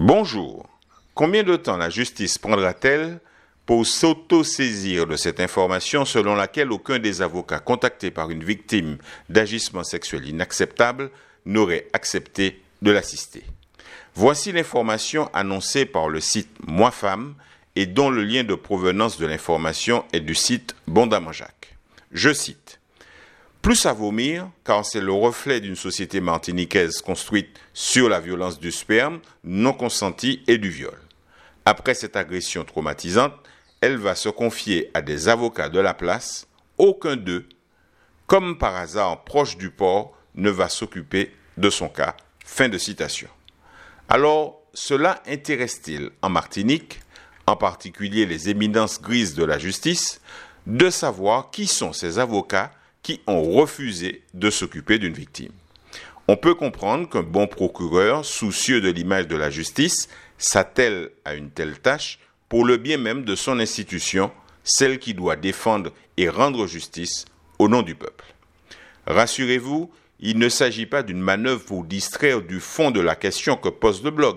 Bonjour. Combien de temps la justice prendra-t-elle pour s'auto-saisir de cette information selon laquelle aucun des avocats contactés par une victime d'agissement sexuel inacceptable n'aurait accepté de l'assister? Voici l'information annoncée par le site Moi Femme et dont le lien de provenance de l'information est du site Bondamanjak. Je cite: plus à vomir, car c'est le reflet d'une société martiniquaise construite sur la violence du sperme non consenti et du viol. Après cette agression traumatisante, elle va se confier à des avocats de la place. Aucun d'eux, comme par hasard proche du port, ne va s'occuper de son cas. Fin de citation. Alors, cela intéresse-t-il en Martinique, en particulier les éminences grises de la justice, de savoir qui sont ces avocats qui ont refusé de s'occuper d'une victime? On peut comprendre qu'un bon procureur, soucieux de l'image de la justice, s'attelle à une telle tâche pour le bien même de son institution, celle qui doit défendre et rendre justice au nom du peuple. Rassurez-vous, il ne s'agit pas d'une manœuvre pour distraire du fond de la question que pose le blog,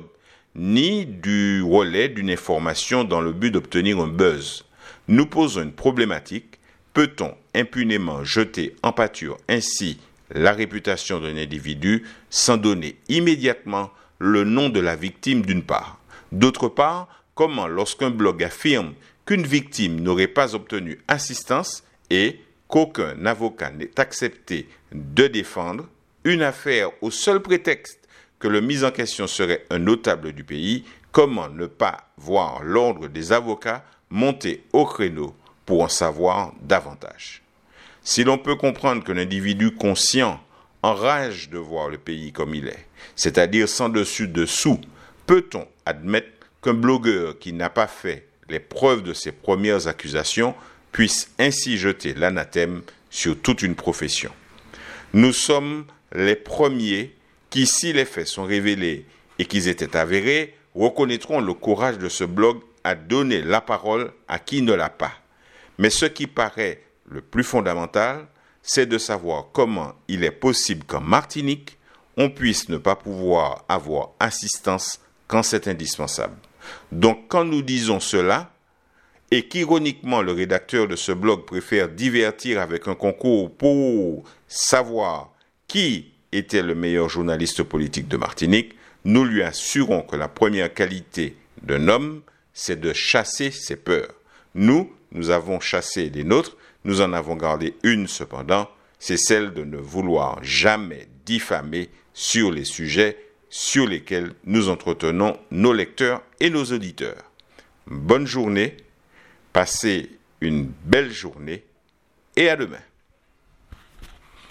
ni du relais d'une information dans le but d'obtenir un buzz. Nous posons une problématique. Peut-on impunément jeter en pâture ainsi la réputation d'un individu sans donner immédiatement le nom de la victime d'une part? D'autre part, comment lorsqu'un blog affirme qu'une victime n'aurait pas obtenu assistance et qu'aucun avocat n'est accepté de défendre une affaire au seul prétexte que le mis en question serait un notable du pays, comment ne pas voir l'ordre des avocats monter au créneau pour en savoir davantage? Si l'on peut comprendre qu'un individu conscient enrage de voir le pays comme il est, c'est-à-dire sans dessus-dessous, peut-on admettre qu'un blogueur qui n'a pas fait les preuves de ses premières accusations puisse ainsi jeter l'anathème sur toute une profession? Nous sommes les premiers qui, si les faits sont révélés et qu'ils étaient avérés, reconnaîtront le courage de ce blog à donner la parole à qui ne l'a pas. Mais ce qui paraît le plus fondamental, c'est de savoir comment il est possible qu'en Martinique, on puisse ne pas pouvoir avoir assistance quand c'est indispensable. Donc quand nous disons cela, et qu'ironiquement le rédacteur de ce blog préfère divertir avec un concours pour savoir qui était le meilleur journaliste politique de Martinique, nous lui assurons que la première qualité d'un homme, c'est de chasser ses peurs. Nous avons chassé les nôtres, nous en avons gardé une cependant, c'est celle de ne vouloir jamais diffamer sur les sujets sur lesquels nous entretenons nos lecteurs et nos auditeurs. Bonne journée, passez une belle journée et à demain.